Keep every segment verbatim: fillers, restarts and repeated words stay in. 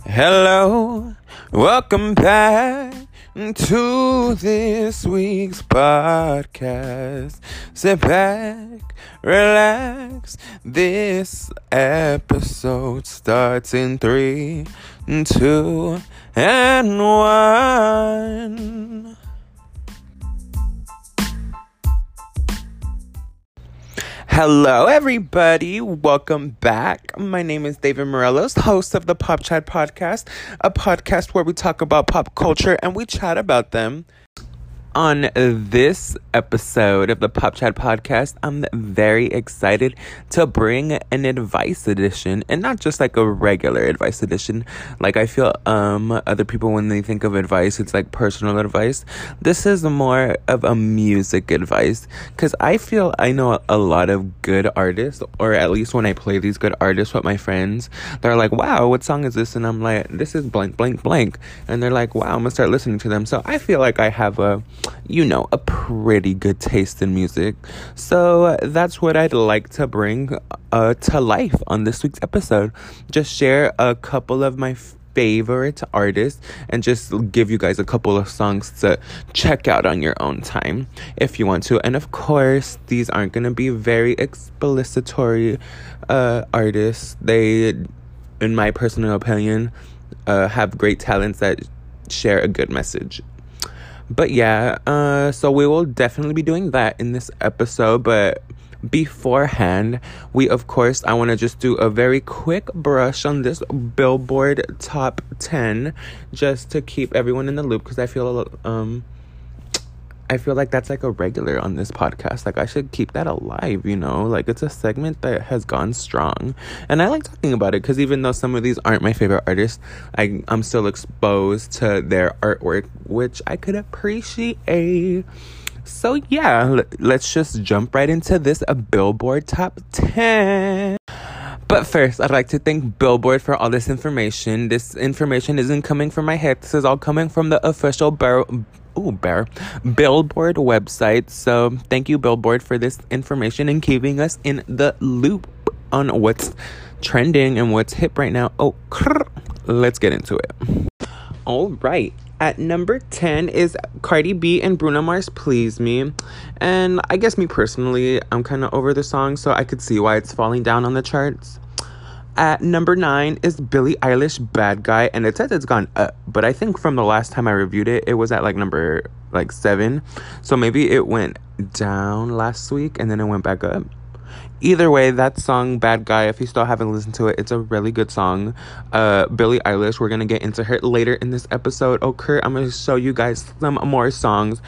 Hello, welcome back to this week's podcast. Sit back, relax. This episode starts in three, two, and one. Hello, everybody. Welcome back. My name is David Morelos, host of the Pop Chat Podcast, a podcast where we talk about pop culture and we chat about them. On this episode of the Pop Chat Podcast, I'm very excited to bring an advice edition, and not just like a regular advice edition. Like I feel um other people, when they think of advice, it's like personal advice. This is more of a music advice, because I feel I know a lot of good artists, or at least when I play these good artists with my friends, they're like, wow, what song is this? And I'm like, this is blank, blank, blank. And they're like, wow, I'm gonna start listening to them. So I feel like I have a you know, a pretty good taste in music. So uh, that's what I'd like to bring uh, to life on this week's episode. Just share a couple of my favorite artists and just give you guys a couple of songs to check out on your own time if you want to. And of course, these aren't going to be very explicitory uh, artists. They, in my personal opinion, uh, have great talents that share a good message. But yeah, uh, so we will definitely be doing that in this episode. But beforehand, we, of course, I want to just do a very quick brush on this Billboard Top ten, just to keep everyone in the loop, because I feel, um, I feel like that's like a regular on this podcast. Like I should keep that alive, you know? Like it's a segment that has gone strong. And I like talking about it, because even though some of these aren't my favorite artists, I, I'm still exposed to their artwork, which I could appreciate. So yeah, l- let's just jump right into this a Billboard Top ten. But first, I'd like to thank Billboard for all this information. This information isn't coming from my head. This is all coming from the official Bar- Ooh, Bear Billboard website. So thank you, Billboard, for this information and keeping us in the loop on what's trending and what's hip right now. Oh, let's get into it. All right. At number ten is Cardi B and Bruno Mars, Please Me. And I guess me personally, I'm kind of over the song, so I could see why it's falling down on the charts. At number nine is Billie Eilish, Bad Guy, and it says it's gone up, but I think from the last time I reviewed it, it was at like number like seven, so maybe it went down last week and then it went back up. Either way, that song, Bad Guy, if you still haven't listened to it, it's a really good song. Uh, Billie Eilish, we're gonna get into her later in this episode. Oh, Kurt, I'm gonna show you guys some more songs,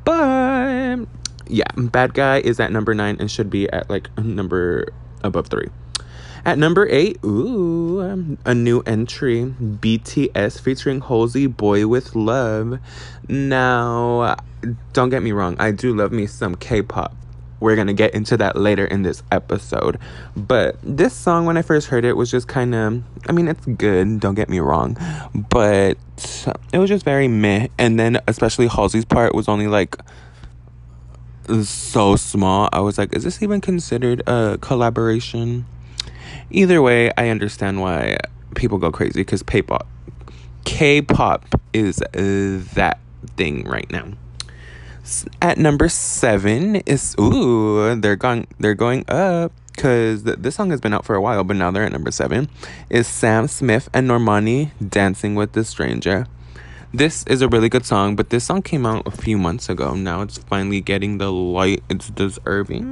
but yeah, Bad Guy is at number nine and should be at like number above three. At number eight, ooh, a new entry, B T S featuring Halsey, Boy With Love. Now, don't get me wrong, I do love me some K-pop. We're going to get into that later in this episode. But this song, when I first heard it, was just kind of, I mean, it's good, don't get me wrong, but it was just very meh. And then, especially Halsey's part was only like so small. I was like, is this even considered a collaboration? Either way, I understand why people go crazy, because K-pop, K-pop is uh, that thing right now. At number seven is ooh, they're going they're going up, because th- this song has been out for a while, but now they're at number seven. Is Sam Smith and Normani, Dancing with the Stranger. This is a really good song, but this song came out a few months ago. Now it's finally getting the light it's deserving.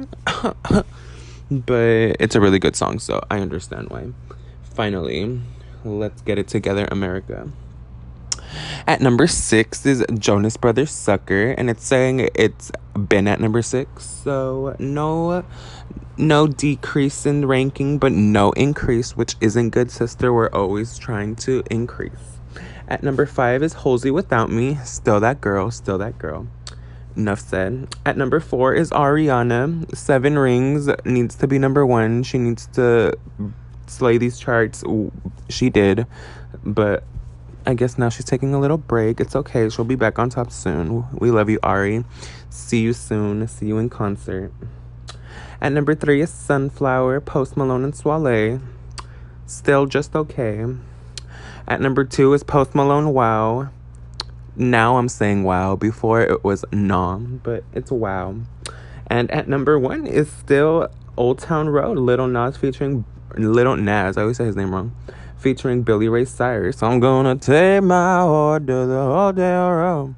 But it's a really good song, so I understand why. Finally, let's get it together, America. At number six is Jonas Brothers, Sucker, and it's saying it's been at number six, so no no decrease in ranking, but no increase, which isn't good, sister. We're always trying to increase. At number five is Halsey, Without Me, still that girl, still that girl. Enough said. At number four is Ariana. Seven Rings needs to be number one. She needs to slay these charts. She did. But I guess now she's taking a little break. It's okay. She'll be back on top soon. We love you, Ari. See you soon. See you in concert. At number three is Sunflower, Post Malone and Soleil. Still just okay. At number two is Post Malone, Wow. Now I'm saying wow. Before it was nom, but it's wow. And at number one is still Old Town Road, Lil Nas featuring Lil Nas. I always say his name wrong. Featuring Billy Ray Cyrus. I'm gonna take my horse to the Old Town Road.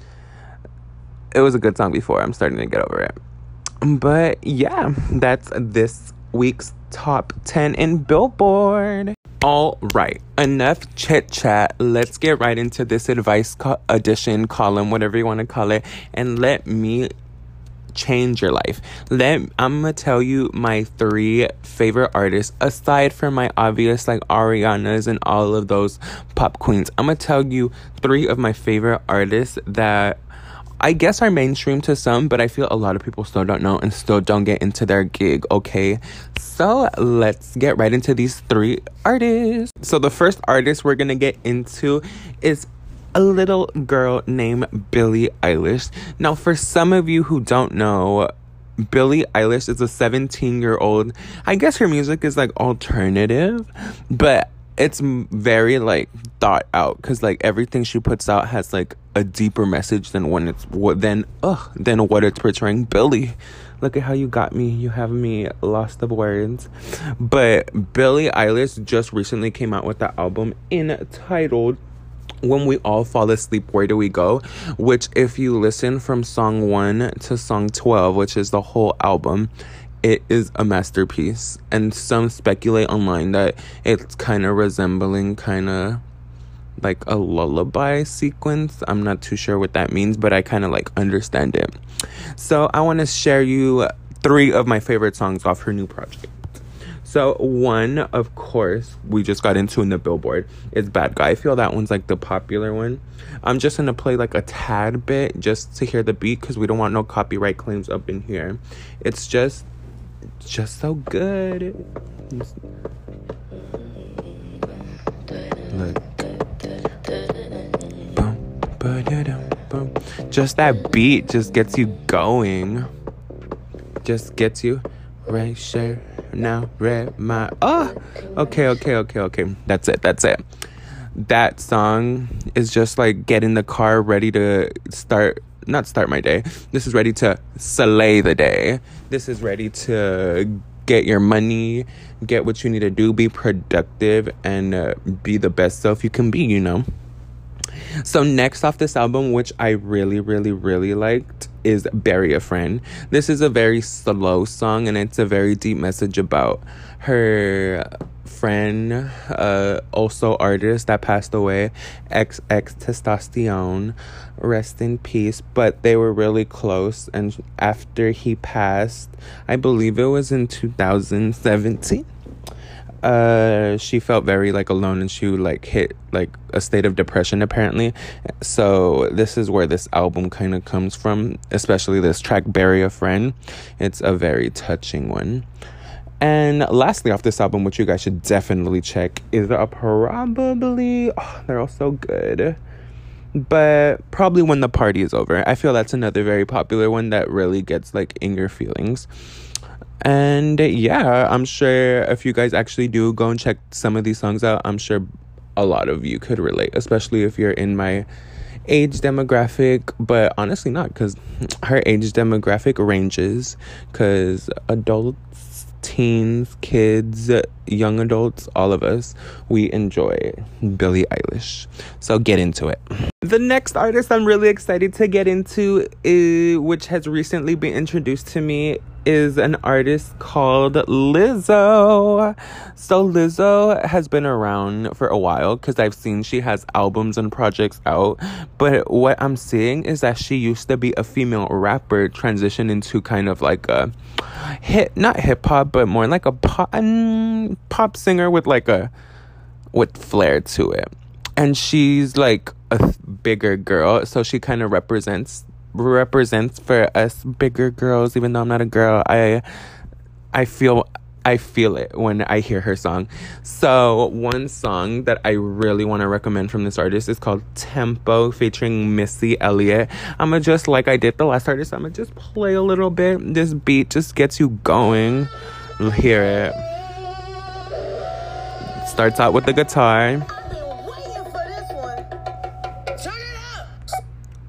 It was a good song before. I'm starting to get over it. But yeah, that's this week's top ten in Billboard. All right, enough chit chat. Let's get right into this advice co- edition column, whatever you want to call it, and let me change your life. Let I'm gonna tell you my three favorite artists aside from my obvious like Ariana's and all of those pop queens. I'm gonna tell you three of my favorite artists that I guess are mainstream to some, but I feel a lot of people still don't know and still don't get into their gig, okay? So let's get right into these three artists. So the first artist we're gonna get into is a little girl named Billie Eilish. Now, for some of you who don't know, Billie Eilish is a seventeen-year-old. I guess her music is, like, alternative, but it's very, like, thought out because, like, everything she puts out has, like, a deeper message than when it's what than ugh than what it's portraying. Billie, look at how you got me. You have me lost of words. But Billie Eilish just recently came out with the album entitled When We All Fall Asleep, Where Do We Go? Which, if you listen from song one to song twelve, which is the whole album, it is a masterpiece. And some speculate online that it's kind of resembling kind of like a lullaby sequence. I'm not too sure what that means, but I kind of like understand it. So I want to share you three of my favorite songs off her new project. So one, of course, we just got into in the Billboard is Bad Guy. I feel that one's like the popular one. I'm just going to play like a tad bit just to hear the beat because we don't want no copyright claims up in here. It's just, just so good. Look. Just that beat just gets you going. Just gets you right share now red my oh okay okay okay okay that's it that's it that song is just like get in the car ready to start not start my day. This is ready to slay the day. This is ready to get your money, get what you need to do, be productive, and uh, be the best self you can be, you know. So next off this album, which I really, really, really liked, is Bury a Friend. This is a very slow song, and it's a very deep message about her friend, uh, also artist that passed away, X X Tentacion, rest in peace. But they were really close, and after he passed, I believe it was in two thousand seventeen, uh she felt very like alone, and she like hit like a state of depression apparently. So this is where this album kind of comes from, especially this track Bury a Friend. It's a very touching one. And lastly off this album, which you guys should definitely check, is a probably oh, they're all so good, but Probably When the Party Is Over. I feel that's another very popular one that really gets like in your feelings. And yeah, I'm sure if you guys actually do go and check some of these songs out, I'm sure a lot of you could relate, especially if you're in my age demographic. But honestly not, because her age demographic ranges, because adults, teens, kids, young adults, all of us, we enjoy Billie Eilish. So get into it. The next artist I'm really excited to get into, is, which has recently been introduced to me, is an artist called Lizzo. So Lizzo has been around for a while because I've seen she has albums and projects out. But what I'm seeing is that she used to be a female rapper, transitioned into kind of like a hit, not hip hop, but more like a pop, um, pop singer with like a with flair to it. And she's like a th- bigger girl, so she kind of represents represents for us bigger girls. Even though I'm not a girl, I I feel I feel it when I hear her song. So one song that I really want to recommend from this artist is called Tempo, featuring Missy Elliott. I'ma just, like I did the last artist, I'ma just play a little bit. This beat just gets you going. Hear it. Starts out with the guitar.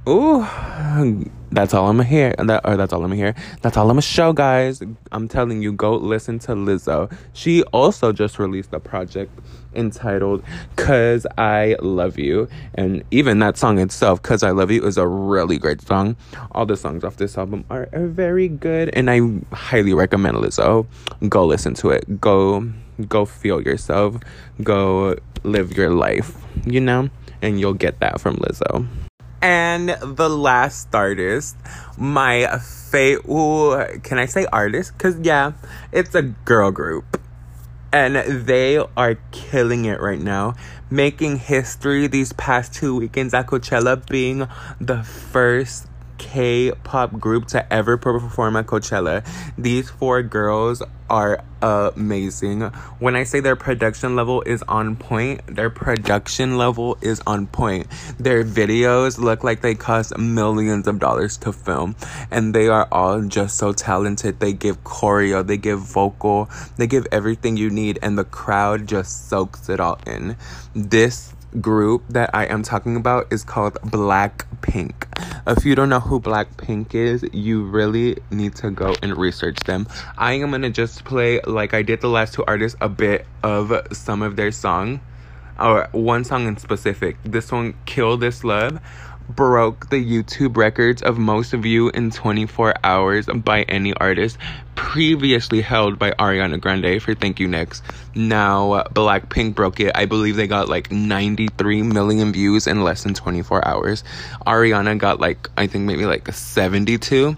Ooh, that's all I'm gonna hear. That, or that's all I'm gonna hear. That's all I'm gonna show, guys. I'm telling you, go listen to Lizzo. She also just released a project entitled "Cause I Love You," and even that song itself, "Cause I Love You," is a really great song. All the songs off this album are, are very good, and I highly recommend Lizzo. Go listen to it. Go, go feel yourself. Go live your life. You know, and you'll get that from Lizzo. And the last artist, my favorite, can I say artist? Because, yeah, it's a girl group. And they are killing it right now. Making history these past two weekends at Coachella, being the first K-pop group to ever perform at Coachella. These four girls are amazing. When I say their production level is on point, their production level is on point. Their videos look like they cost millions of dollars to film, and they are all just so talented. They give choreo, they give vocal, they give everything you need, and the crowd just soaks it all in. This group that I am talking about is called Blackpink. If you don't know who Blackpink is, you really need to go and research them. I am gonna just play, like I did the last two artists, a bit of some of their song, or one song in specific. This one, "Kill This Love," broke the YouTube records of most view in twenty-four hours by any artist, previously held by Ariana Grande for Thank You Next. Now Blackpink broke it. I believe they got like ninety-three million views in less than twenty-four hours. Ariana got like, I think maybe like seventy-two.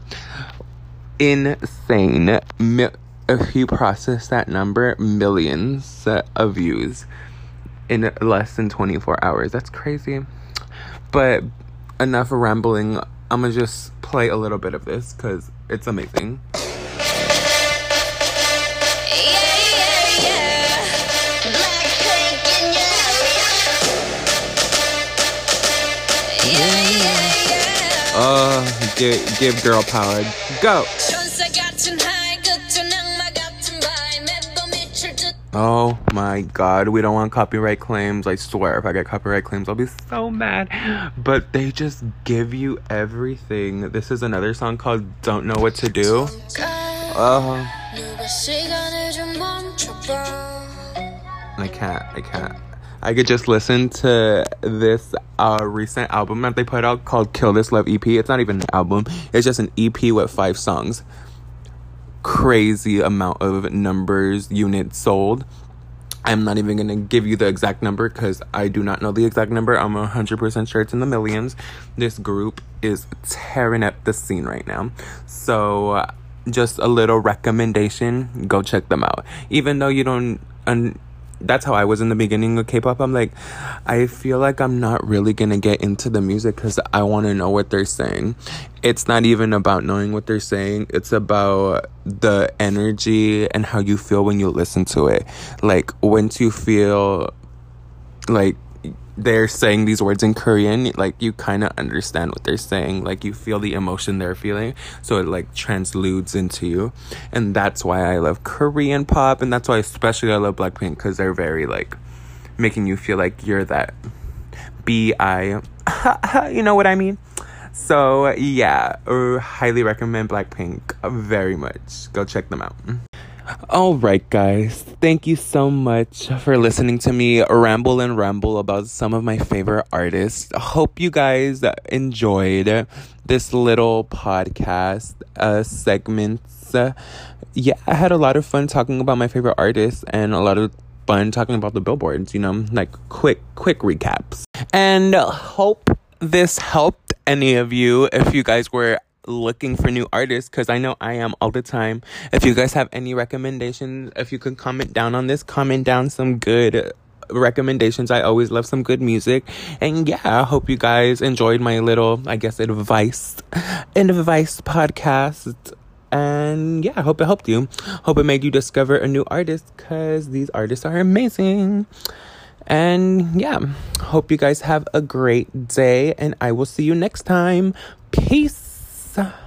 Insane. If you process that number, millions of views in less than twenty-four hours. That's crazy. But enough rambling. I'm gonna just play a little bit of this because it's amazing. Oh, give, give girl power. Go! Oh my god, we don't want copyright claims. I swear, if I get copyright claims, I'll be so mad. But they just give you everything. This is another song called "Don't Know What to Do." Oh. I can't, I can't. I could just listen to this uh, recent album that they put out called "Kill This Love" E P. It's not even an album. It's just an E P with five songs. Crazy amount of numbers, units sold. I'm not even gonna give you the exact number because I do not know the exact number. I'm one hundred percent sure it's in the millions. This group is tearing up the scene right now. So uh, just a little recommendation, go check them out. Even though you don't un- that's how I was in the beginning of K-pop. I'm like, I feel like I'm not really gonna get into the music because I want to know what they're saying. It's not even about knowing what they're saying. It's about the energy and how you feel when you listen to it. Like, once you feel like they're saying these words in Korean, like, you kind of understand what they're saying. Like, you feel the emotion they're feeling, so it like transludes into you. And that's why I love Korean pop, and that's why especially I love Blackpink, because they're very like making you feel like you're that B I you know what I mean? So yeah, uh, highly recommend Blackpink very much. Go check them out. All right, guys. Thank you so much for listening to me ramble and ramble about some of my favorite artists. Hope you guys enjoyed this little podcast uh, segments. Uh, yeah, I had a lot of fun talking about my favorite artists and a lot of fun talking about the billboards, you know, like quick, quick recaps. And hope this helped any of you if you guys were looking for new artists, because I know I am all the time. If you guys have any recommendations, if you could comment down on this, comment down some good recommendations. I always love some good music. And yeah, I hope you guys enjoyed my little, I guess, advice advice podcast. And yeah, I hope it helped you. Hope it made you discover a new artist, because these artists are amazing. And yeah, hope you guys have a great day, and I will see you next time. Peace.